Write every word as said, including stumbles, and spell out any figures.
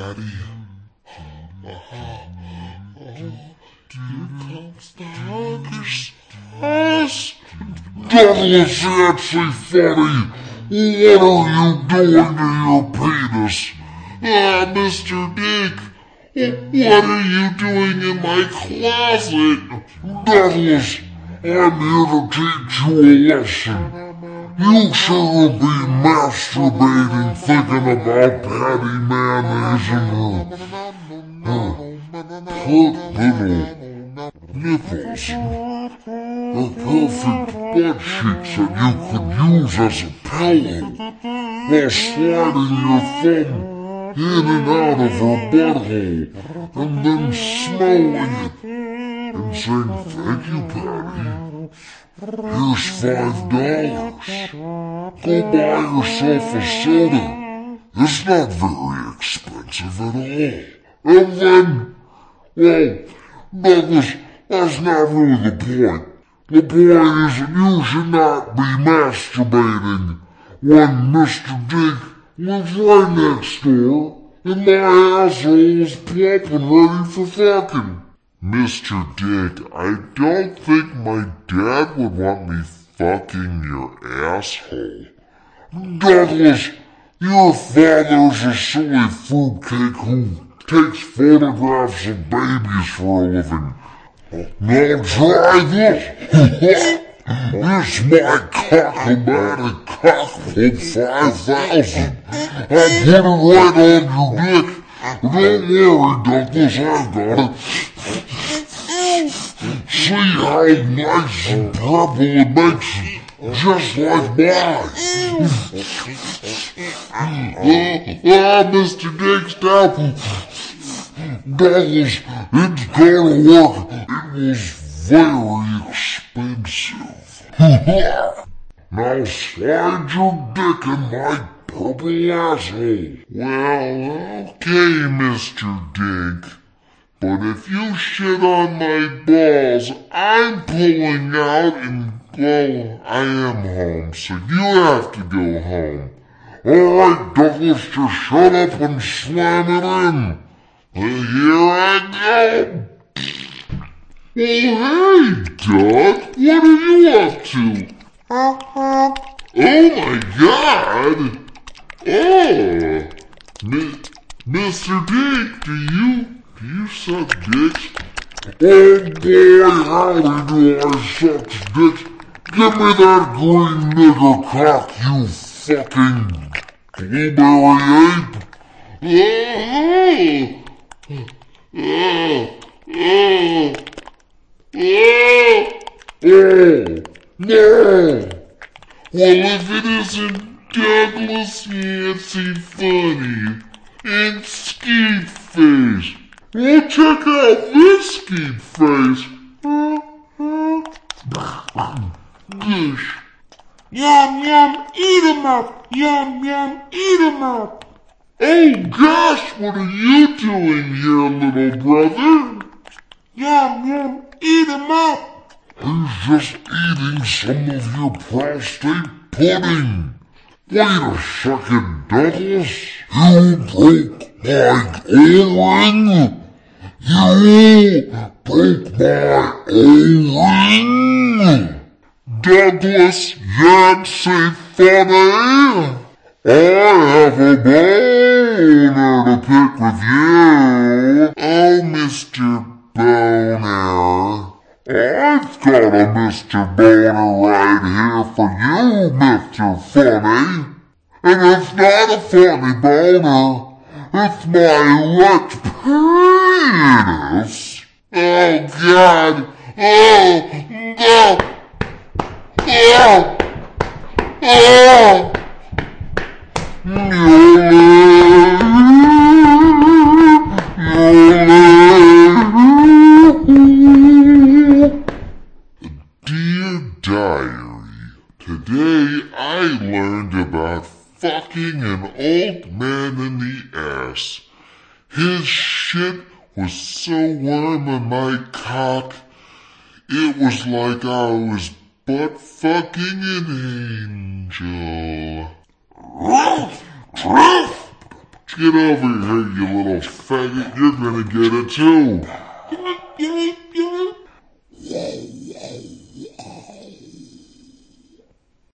Patty. Here comes the hugger's house. Douglas, that's so funny. What are you doing to your penis? Ah, Mister Dick, what are you doing in my closet? Douglas, I'm here to teach you a lesson. You shouldn't be masturbating thinking about Patty Mayonnaise and her, her pert little nipples. Her perfect butt cheeks that you could use as a pillow while sliding your thumb in and out of her butthole and then smelling it and saying, "Thank you, Patty. Here's five dollars. Go buy yourself a soda. It's not very expensive at all." And then, well, Douglas, that's not really the point. The point is that you should not be masturbating when Mister Dick lives right next door and my asshole is plump and ready for fucking. Mister Dick, I don't think my dad would want me fucking your asshole. Douglas, your father's a silly fruitcake who takes photographs of babies for a living. Now try this. It's my Cock-O-Matic Cock-Pump five thousand. I'll put it right on your dick. Don't worry, Douglas, I've got it. See how nice and purple it makes it, just like mine. Ah, Mister Dick's down. Douglas, it's gonna work. It was very expensive. Now slide your dick in my purple asshole. Well, okay, Mister Dick. But if you shit on my balls, I'm pulling out and, well, I am home, so you have to go home. Alright, Douglas, just shut up and slam it in. And here I go. Well, hey, Doug, what are you up to? Oh my god! Oh! Mi- Mister Dick, do you... Do you suck dicks? Oh boy, howdy do I suck dicks. Give me that green nigger cock, you fucking blueberry ape. Oh, oh, oh, oh, oh, no. Well, if it isn't Douglas Yancey Funny and Skeet Face. Well, check out this skeet face. Dish. Yum, yum, eat 'em up. Yum, yum, eat 'em up. Oh gosh, what are you doing here, little brother? Yum, yum, eat 'em up. He's just eating some of your prostate pudding. Wait a second, Douglas. You broke my O-ring? You broke my O-ring? Douglas Yancey Funny? I have a boner to pick with you. Oh, Mister Boner. I've got a Mister Boner right here for you, Mister Funny. And it's not a funny boner. It's my wet penis. Oh, God. Oh, no. Oh, oh. Dear Diary, today I learned about fucking an old man in the ass. His shit was so warm in my cock, it was like I was butt fucking an angel. Get over here, you little faggot. You're gonna get it too.